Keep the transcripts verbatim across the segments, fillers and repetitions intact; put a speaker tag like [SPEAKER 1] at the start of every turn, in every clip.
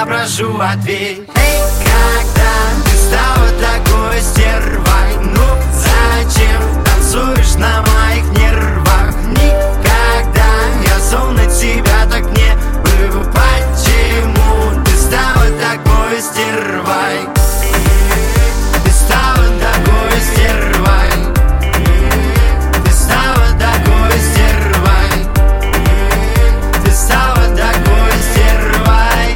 [SPEAKER 1] прошу, ответь. Эй, когда ты стала такой стервой, ну зачем танцуешь на моих нервах? Никогда я словно тебя так не был. Почему ты стала такой стервой? Ты стала такой стервой. Ты стала такой стервой. Ты стала такой стервой.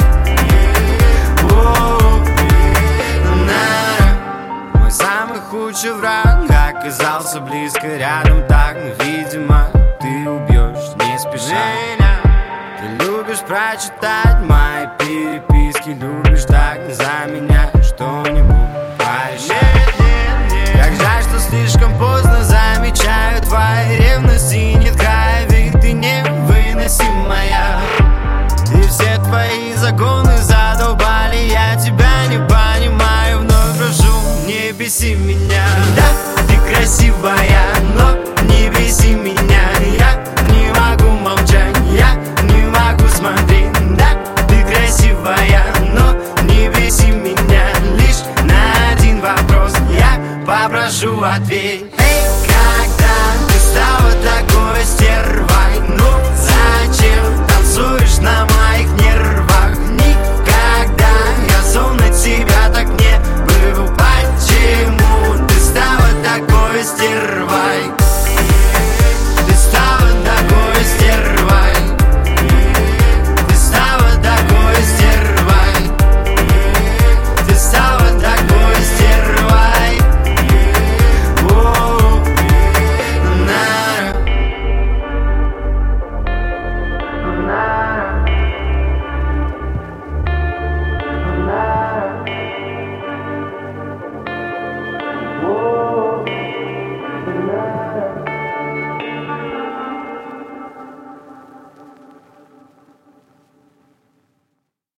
[SPEAKER 1] Мой самый худший враг оказался близко рядом, так, но, видимо, ты убьешь не спеша. Ты любишь прочитать мои переписки, любишь так за меня что-нибудь порешать. Как жаль, что слишком поздно замечаю твои ревности, нет ведь ты невыносимая. И все твои законы задолбали, я тебя не понимаю, вновь прошу, не беси меня.